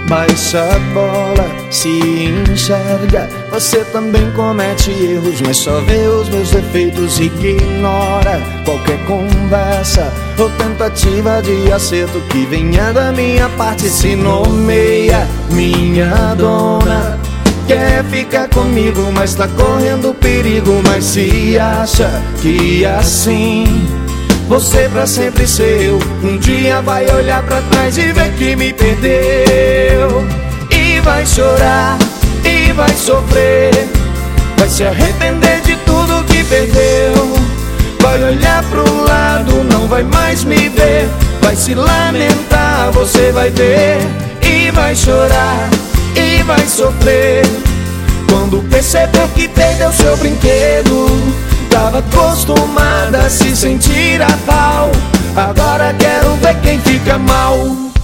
Baixa a bola, se enxerga. Você também comete erros, mas só vê os meus defeitos e ignora qualquer conversa ou tentativa de acerto que venha da minha parte. Se nomeia minha dona, quer ficar comigo, mas tá correndo perigo. Mas se acha que assim você pra sempre seu, um dia vai olhar pra trás e ver que me perdeu. E vai chorar, e vai sofrer, vai se arrepender de tudo que perdeu. Vai olhar pro lado, não vai mais me ver, vai se lamentar, você vai ver. E vai chorar, e vai sofrer, quando perceber que perdeu seu brinquedo. Tava acostumada a se sentir a tal, agora quero ver quem fica mal.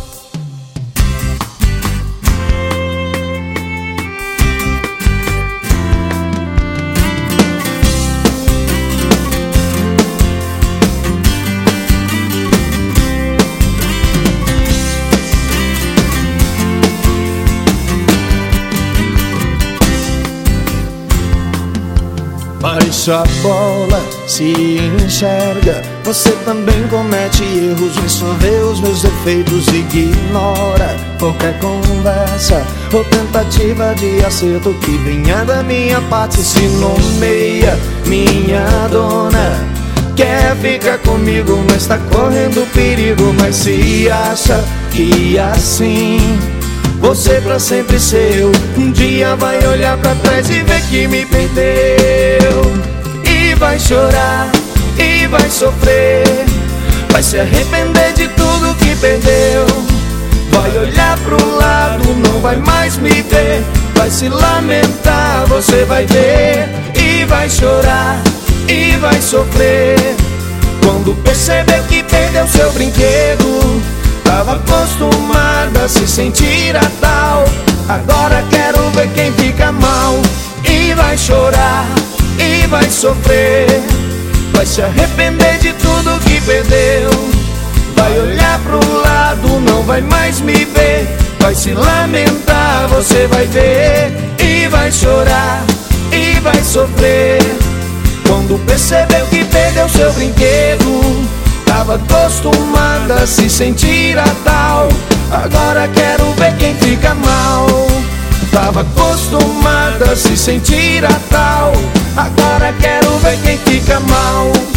Baixa a bola, se enxerga. Você também comete erros, mas só vê os meus defeitos e ignora qualquer conversa ou tentativa de acerto que venha da minha parte. Se nomeia minha dona, quer ficar comigo, mas tá correndo perigo. Mas se acha que assim você pra sempre seu, um dia vai olhar pra trás e ver que me perdeu. E vai chorar, e vai sofrer, vai se arrepender de tudo que perdeu. Vai olhar pro lado, não vai mais me ver, vai se lamentar, você vai ver. E vai chorar, e vai sofrer, quando perceber que perdeu seu brinquedo. Tava acostumada a se sentir a tal, agora quero ver quem fica mal. E vai chorar, e vai sofrer, vai se arrepender de tudo que perdeu. Vai olhar pro lado, não vai mais me ver, vai se lamentar, você vai ver. E vai chorar, e vai sofrer, quando percebeu que perdeu seu brinquedo. Tava acostumada a se sentir a tal, agora quero ver quem fica mal. Tava acostumada a se sentir a tal, agora quero ver quem fica mal.